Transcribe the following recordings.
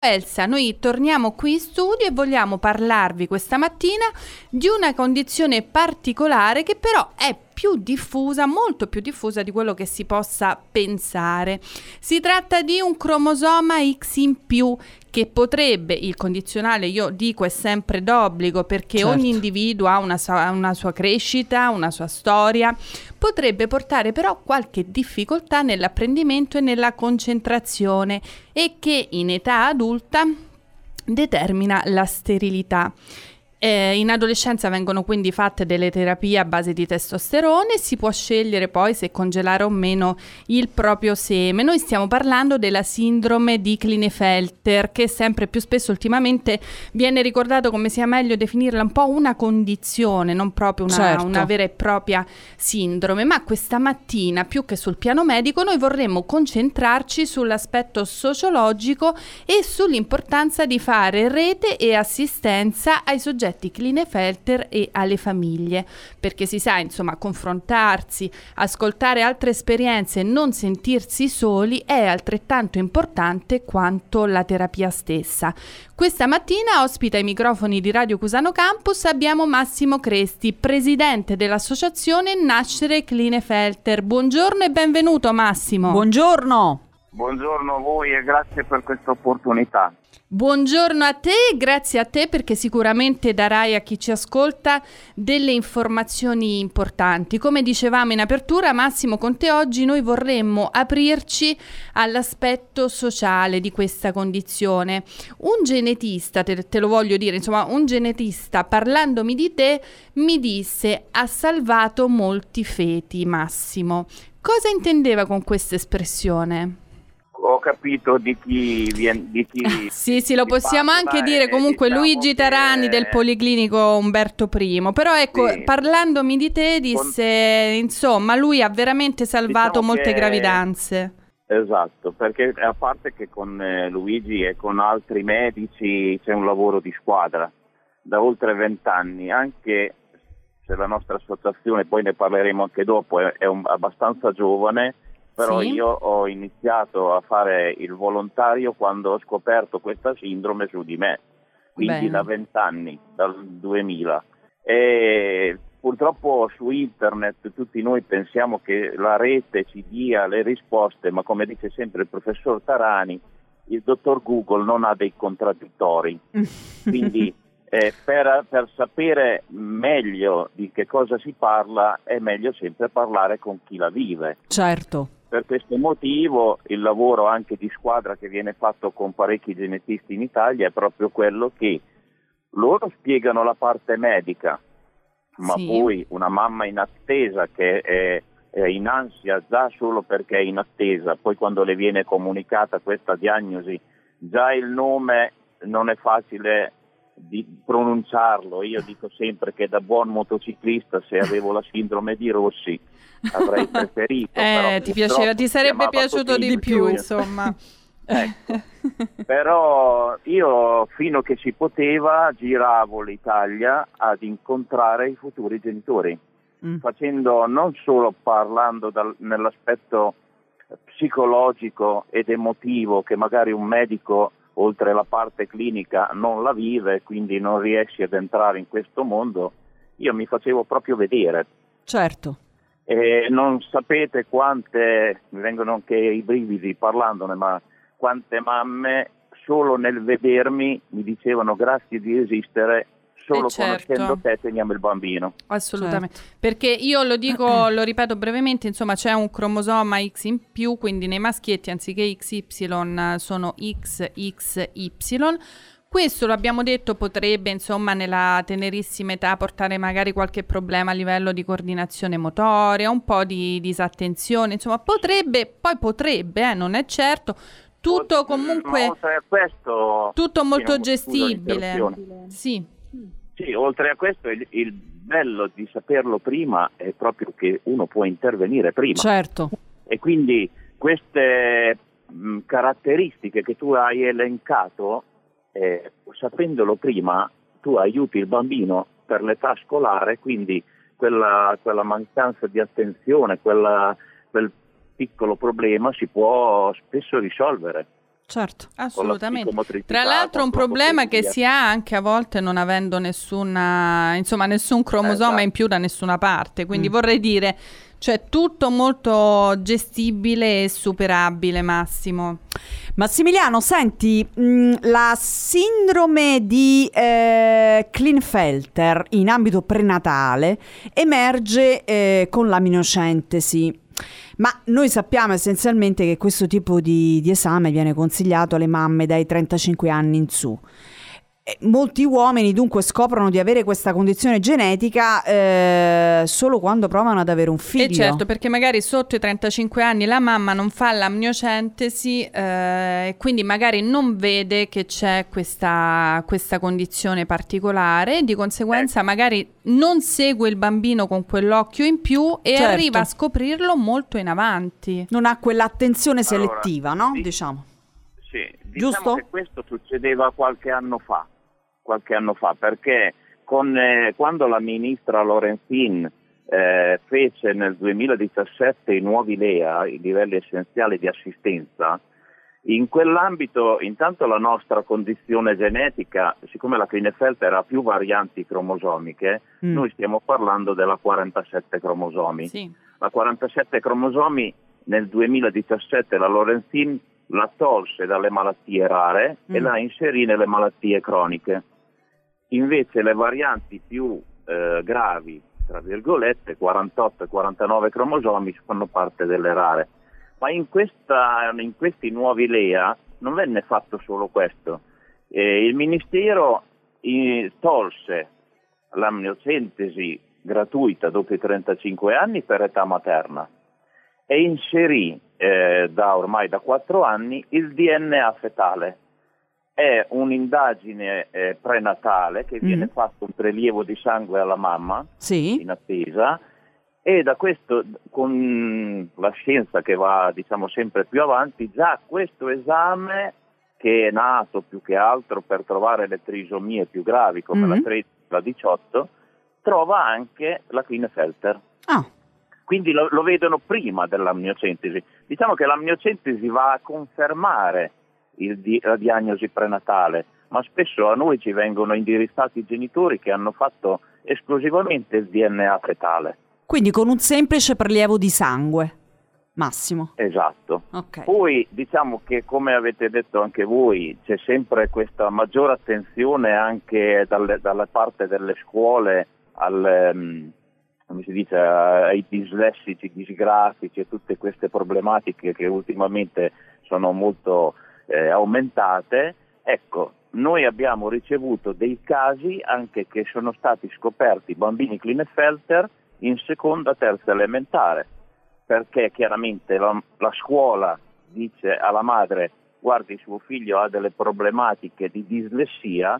Elsa, noi torniamo qui in studio e vogliamo parlarvi questa mattina di una condizione particolare che però è più diffusa, molto più diffusa di quello che si possa pensare. Si tratta di un cromosoma X in più che potrebbe, il condizionale io dico è sempre d'obbligo perché Certo. ogni individuo ha una sua crescita, una sua storia, potrebbe portare però qualche difficoltà nell'apprendimento e nella concentrazione e che in età adulta determina la sterilità. In adolescenza vengono quindi fatte delle terapie a base di testosterone e si può scegliere poi se congelare o meno il proprio seme. Noi stiamo parlando della sindrome di Klinefelter, che sempre più spesso ultimamente viene ricordato come sia meglio definirla un po' una condizione, non proprio una vera e propria sindrome. Ma questa mattina, più che sul piano medico, noi vorremmo concentrarci sull'aspetto sociologico e sull'importanza di fare rete e assistenza ai soggetti Klinefelter e alle famiglie, perché si sa, insomma, confrontarsi, ascoltare altre esperienze e non sentirsi soli è altrettanto importante quanto la terapia stessa. Questa mattina ospita ai microfoni di Radio Cusano Campus abbiamo Massimo Cresti, presidente dell'associazione Nascere Klinefelter. Buongiorno e benvenuto Massimo. Buongiorno. Buongiorno a voi e grazie per questa opportunità. Buongiorno a te, grazie a te perché sicuramente darai a chi ci ascolta delle informazioni importanti. Come dicevamo in apertura, Massimo, con te oggi noi vorremmo aprirci all'aspetto sociale di questa condizione. Un genetista, te lo voglio dire, insomma, un genetista parlandomi di te mi disse: ha salvato molti feti, Massimo. Cosa intendeva con questa espressione? Ho capito di chi viene. Sì, lo possiamo anche dire comunque diciamo Luigi Tarani del Policlinico Umberto I. Però ecco, sì, parlandomi di te disse, insomma, lui ha veramente salvato molte gravidanze. Esatto, perché a parte che con Luigi e con altri medici c'è un lavoro di squadra da oltre 20 anni, anche se la nostra associazione, poi ne parleremo anche dopo, è abbastanza giovane. Però sì, io ho iniziato a fare il volontario quando ho scoperto questa sindrome su di me, quindi da 20 anni, dal 2000. E purtroppo su internet tutti noi pensiamo che la rete ci dia le risposte, ma come dice sempre il professor Tarani, il dottor Google non ha dei contraddittori. Quindi per sapere meglio di che cosa si parla è meglio sempre parlare con chi la vive. Certo. Per questo motivo il lavoro anche di squadra che viene fatto con parecchi genetisti in Italia è proprio quello che loro spiegano la parte medica, ma sì, poi una mamma in attesa che è in ansia già solo perché è in attesa, poi quando le viene comunicata questa diagnosi già il nome non è facile di pronunciarlo. Io dico sempre che da buon motociclista, se avevo la sindrome di Rossi, avrei preferito. Però ti sarebbe piaciuto di più, insomma. Ecco. Però io fino che si poteva giravo l'Italia ad incontrare i futuri genitori, facendo non solo parlando nell'aspetto psicologico ed emotivo che magari un medico oltre la parte clinica non la vive, quindi non riesce ad entrare in questo mondo, io mi facevo proprio vedere. Certo. E non sapete quante, mi vengono anche i brividi parlandone, ma quante mamme solo nel vedermi mi dicevano grazie di esistere, solo conoscendo te teniamo il bambino. Assolutamente, perché io lo dico, lo ripeto brevemente, insomma c'è un cromosoma X in più, quindi nei maschietti anziché XY sono XXY. Questo, lo abbiamo detto, potrebbe insomma nella tenerissima età portare magari qualche problema a livello di coordinazione motoria, un po' di disattenzione, insomma potrebbe, non è certo, tutto comunque, oltre a questo, tutto molto gestibile. Sì, oltre a questo il bello di saperlo prima è proprio che uno può intervenire prima. Certo. E quindi queste caratteristiche che tu hai elencato, sapendolo prima, tu aiuti il bambino per l'età scolare, quindi quella mancanza di attenzione, quel piccolo problema si può spesso risolvere. certo. Assolutamente. Tra l'altro un problema che si ha anche a volte non avendo nessun cromosoma in più da nessuna parte, quindi vorrei dire, cioè tutto molto gestibile e superabile, Massimo. Massimiliano, senti, la sindrome di Klinefelter in ambito prenatale emerge con l'amniocentesi. Ma noi sappiamo essenzialmente che questo tipo di esame viene consigliato alle mamme dai 35 anni in su. Molti uomini dunque scoprono di avere questa condizione genetica solo quando provano ad avere un figlio. E certo, perché magari sotto i 35 anni la mamma non fa l'amniocentesi e quindi magari non vede che c'è questa condizione particolare e di conseguenza magari non segue il bambino con quell'occhio in più e arriva a scoprirlo molto in avanti. Non ha quell'attenzione selettiva, no? Diciamo. Sì, giusto? Che questo succedeva qualche anno fa, perché quando la ministra Lorenzin fece nel 2017 i nuovi LEA, i livelli essenziali di assistenza, in quell'ambito intanto la nostra condizione genetica, siccome la Klinefelter ha più varianti cromosomiche, noi stiamo parlando della 47 cromosomi. Sì. La 47 cromosomi nel 2017 la Lorenzin la tolse dalle malattie rare e la inserì nelle malattie croniche. Invece le varianti più gravi, tra virgolette, 48 e 49 cromosomi, fanno parte delle rare. Ma in questi nuovi LEA non venne fatto solo questo. Il Ministero tolse l'amniocentesi gratuita dopo i 35 anni per età materna e inserì ormai da 4 anni il DNA fetale. È un'indagine prenatale che viene fatto un prelievo di sangue alla mamma in attesa e da questo, con la scienza che va sempre più avanti, già questo esame, che è nato più che altro per trovare le trisomie più gravi come la 13 e la 18, trova anche la Klinefelter. Quindi lo vedono prima dell'amniocentesi. Diciamo che l'amniocentesi va a confermare la diagnosi prenatale, ma spesso a noi ci vengono indirizzati i genitori che hanno fatto esclusivamente il DNA fetale. Quindi con un semplice prelievo di sangue, Massimo. Esatto. Okay. Poi diciamo che, come avete detto anche voi, c'è sempre questa maggiore attenzione anche dalla parte delle scuole come si dice, ai dislessici, disgrafici e tutte queste problematiche che ultimamente sono molto aumentate. Ecco, noi abbiamo ricevuto dei casi anche che sono stati scoperti bambini Klinefelter in seconda, terza elementare, perché chiaramente la scuola dice alla madre: guardi, suo figlio ha delle problematiche di dislessia,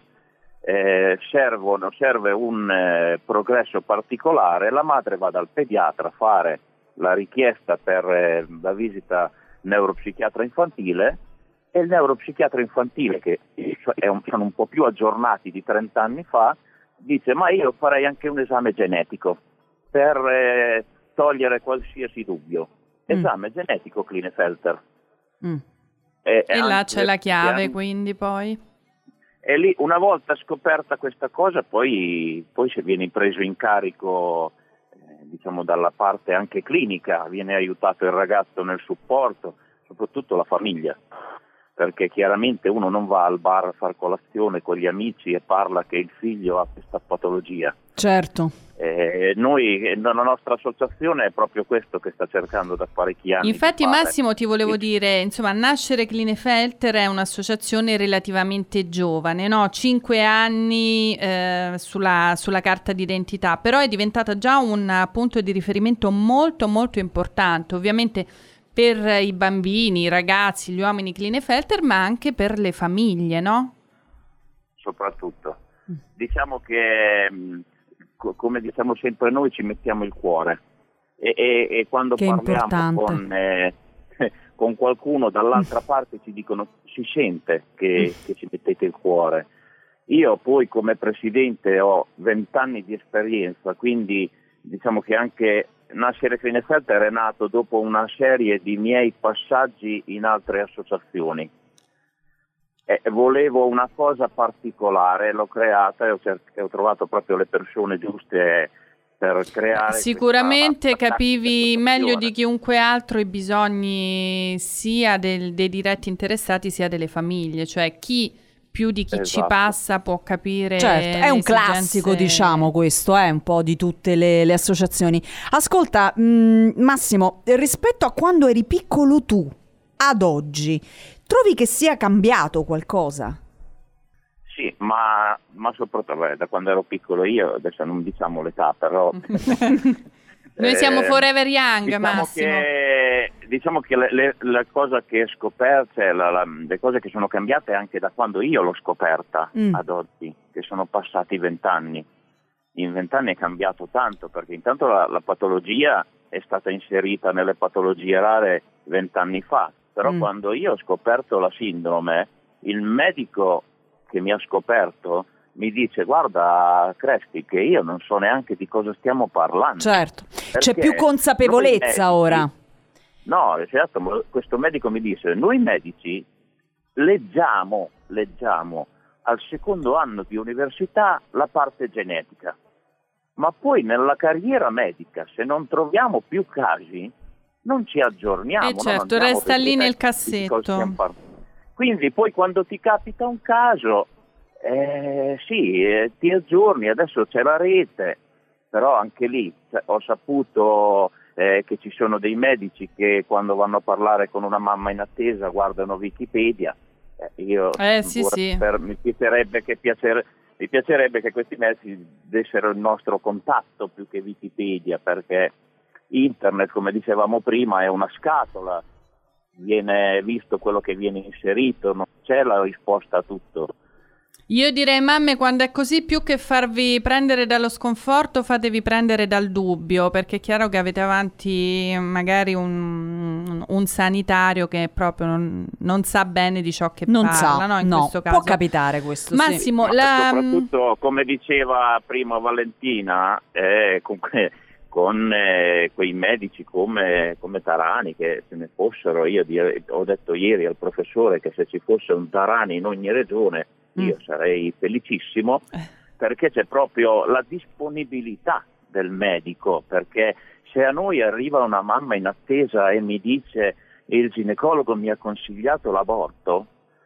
serve un progresso particolare. La madre va dal pediatra a fare la richiesta per la visita neuropsichiatra infantile e il neuropsichiatra infantile, che sono un po' più aggiornati di 30 anni fa, dice: ma io farei anche un esame genetico per togliere qualsiasi dubbio. Esame genetico Klinefelter. E là c'è la chiave, quindi poi... E lì, una volta scoperta questa cosa, poi si viene preso in carico, dalla parte anche clinica, viene aiutato il ragazzo nel supporto, soprattutto la famiglia, perché chiaramente uno non va al bar a far colazione con gli amici e parla che il figlio ha questa patologia. Certo. Noi, la nostra associazione, è proprio questo che sta cercando da parecchi anni. Infatti, Massimo, ti volevo dire, Nascere Klinefelter è un'associazione relativamente giovane, no? 5 anni sulla carta d'identità, però è diventata già un punto di riferimento molto molto importante, ovviamente per i bambini, i ragazzi, gli uomini Klinefelter, ma anche per le famiglie, no? Soprattutto. Diciamo che, come diciamo sempre noi, ci mettiamo il cuore e quando che parliamo con qualcuno dall'altra parte ci dicono: si sente che ci mettete il cuore. Io poi come presidente ho 20 anni di esperienza, quindi diciamo che anche Nascere Klinefelter è nato dopo una serie di miei passaggi in altre associazioni, volevo una cosa particolare, l'ho creata e ho trovato proprio le persone giuste per creare. Sicuramente capivi meglio di situazione. chiunque altro i bisogni sia dei diretti interessati sia delle famiglie, cioè chi più di chi ci Esatto. passa può capire. Certo, è le un classico, esigenze. diciamo, questo, un po' di tutte le associazioni. Ascolta, Massimo, rispetto a quando eri piccolo tu, ad oggi, trovi che sia cambiato qualcosa? Sì, ma soprattutto da quando ero piccolo io, adesso non diciamo l'età, però... Noi siamo forever young, diciamo Massimo. Diciamo che la cosa che è scoperta, le cose che sono cambiate anche da quando io l'ho scoperta ad oggi, che sono passati 20 anni. In 20 anni è cambiato tanto, perché intanto la patologia è stata inserita nelle patologie rare 20 anni fa, però quando io ho scoperto la sindrome, il medico che mi ha scoperto mi dice: guarda Crespi, che io non so neanche di cosa stiamo parlando. Certo, c'è Perché più consapevolezza noi medici- ora. No, certo, ma questo medico mi dice: noi medici leggiamo al secondo anno di università la parte genetica, ma poi nella carriera medica, se non troviamo più casi, non ci aggiorniamo. non Certo, andiamo a resta lì vedere nel di cosa cassetto. stiamo parlando. Quindi poi quando ti capita un caso, ti aggiorni, adesso c'è la rete, però anche lì ho saputo che ci sono dei medici che quando vanno a parlare con una mamma in attesa guardano Wikipedia. Sì. Mi piacerebbe che questi medici dessero il nostro contatto più che Wikipedia, perché internet, come dicevamo prima, è una scatola, viene visto quello che viene inserito, non c'è la risposta a tutto. Io direi, mamme, quando è così, più che farvi prendere dallo sconforto, fatevi prendere dal dubbio, perché è chiaro che avete avanti magari un sanitario che proprio non sa bene di ciò che Non parla, no? In questo caso può capitare questo, sì. Massimo, soprattutto, come diceva prima Valentina, con quei medici come Tarani, che se ne fossero, ho detto ieri al professore che se ci fosse un Tarani in ogni regione io sarei felicissimo, perché c'è proprio la disponibilità del medico, perché se a noi arriva una mamma in attesa e mi dice il ginecologo mi ha consigliato l'aborto,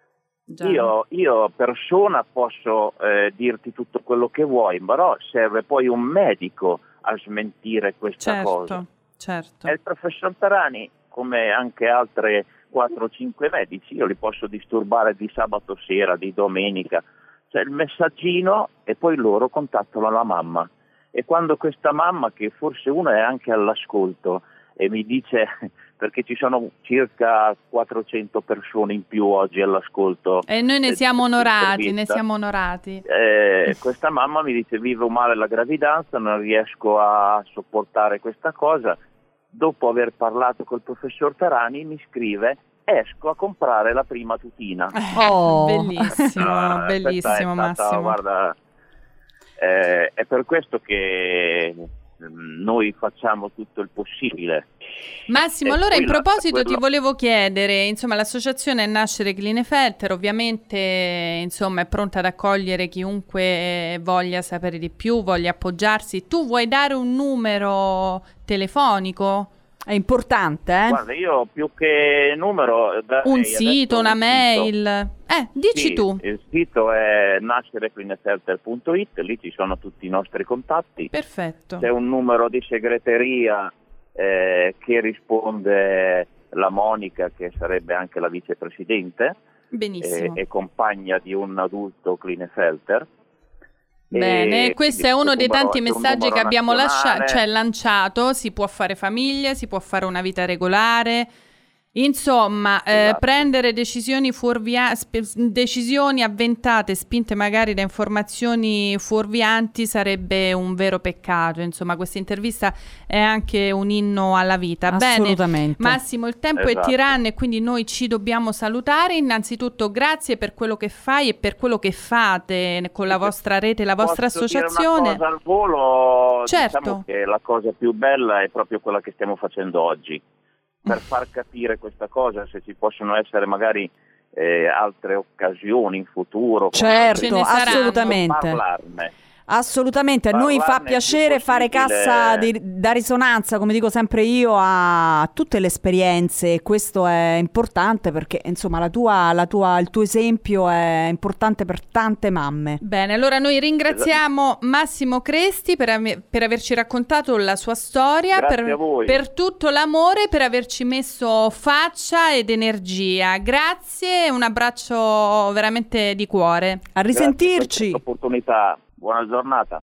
io persona posso dirti tutto quello che vuoi, però serve poi un medico a smentire questa cosa. Certo. E il professor Tarani, come anche altre 4 o 5 medici, io li posso disturbare di sabato sera, di domenica, c'è il messaggino e poi loro contattano la mamma, e quando questa mamma, che forse una è anche all'ascolto, e mi dice, perché ci sono circa 400 persone in più oggi all'ascolto, e noi ne siamo onorati, questa mamma mi dice: vivo male la gravidanza, non riesco a sopportare questa cosa. Dopo aver parlato col professor Tarani mi scrive: esco a comprare la prima tutina. Bellissimo, bellissimo, Massimo. Guarda, è per questo che noi facciamo tutto il possibile. Massimo, allora in proposito ti volevo chiedere, insomma, l'associazione Nascere Klinefelter ovviamente, insomma, è pronta ad accogliere chiunque voglia sapere di più, voglia appoggiarsi. Tu vuoi dare un numero telefonico? È importante, Guarda, io più che numero un sito, una mail. Dici tu. Il sito è nascereklinefelter.it, lì ci sono tutti i nostri contatti. Perfetto. C'è un numero di segreteria che risponde la Monica, che sarebbe anche la vicepresidente. Benissimo. E compagna di un adulto Klinefelter. Bene, questo è uno dei tanti messaggi che abbiamo lanciato. Si può fare famiglia, si può fare una vita regolare, insomma, prendere decisioni decisioni avventate, spinte magari da informazioni fuorvianti, sarebbe un vero peccato. Insomma, questa intervista è anche un inno alla vita. Assolutamente. Bene, Massimo, il tempo è tiranno e quindi noi ci dobbiamo salutare. Innanzitutto grazie per quello che fai e per quello che fate con la vostra rete, la vostra associazione. Dire una cosa al volo, certo. Diciamo che la cosa più bella è proprio quella che stiamo facendo oggi, per far capire questa cosa, se ci possono essere magari altre occasioni in futuro. Certo, assolutamente. Parlarne. Assolutamente, a noi fa piacere fare cassa da risonanza, come dico sempre io, a tutte le esperienze. Questo è importante perché insomma il tuo esempio è importante per tante mamme. Bene, allora noi ringraziamo Massimo Cresti per averci raccontato la sua storia, per tutto l'amore, per averci messo faccia ed energia. Grazie, un abbraccio veramente di cuore. A risentirci. Grazie per questa opportunità. Buona giornata.